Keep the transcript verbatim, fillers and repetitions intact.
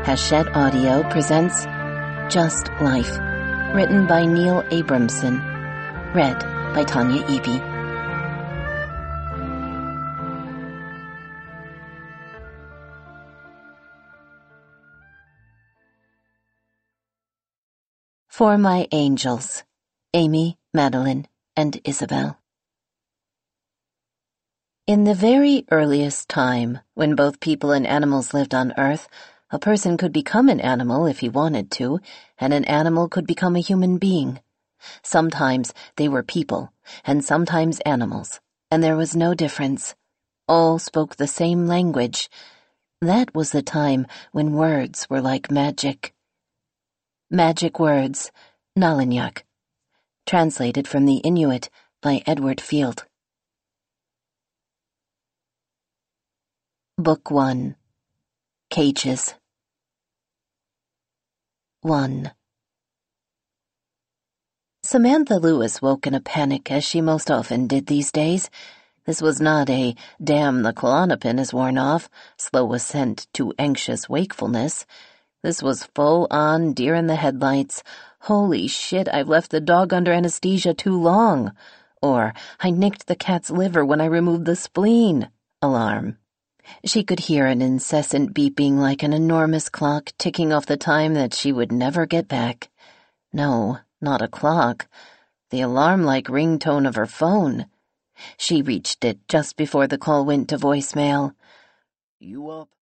Hachette Audio presents Just Life, written by Neil Abramson, read by Tanya Eby. For My Angels, Amy, Madeline, and Isabel. In the very earliest time, when both people and animals lived on Earth, a person could become an animal if he wanted to, and an animal could become a human being. Sometimes they were people, and sometimes animals, and there was no difference. All spoke the same language. That was the time when words were like magic. Magic Words, Nalinyak. Translated from the Inuit by Edward Field. Book one. Cages. one. Samantha Lewis woke in a panic, as she most often did these days. This was not a damn the Klonopin is worn off, slow ascent to anxious wakefulness. This was full-on deer in the headlights. Holy shit, I've left the dog under anesthesia too long. Or, I nicked the cat's liver when I removed the spleen. Alarm. She could hear an incessant beeping like an enormous clock ticking off the time that she would never get back. No, not a clock. The alarm-like ringtone of her phone. She reached it just before the call went to voicemail. You up?